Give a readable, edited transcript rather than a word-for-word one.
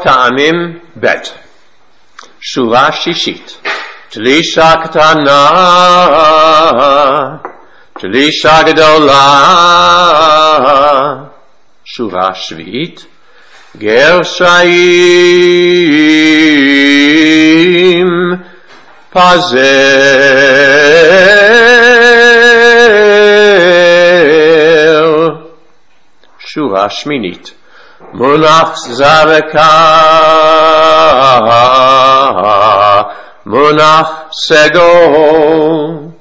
טעמים ב' שורה שישית שלישה קטנה שלישה גדולה שורה שביעית גר שעים פזר שורה שמינית מונח זרקה מונח סגול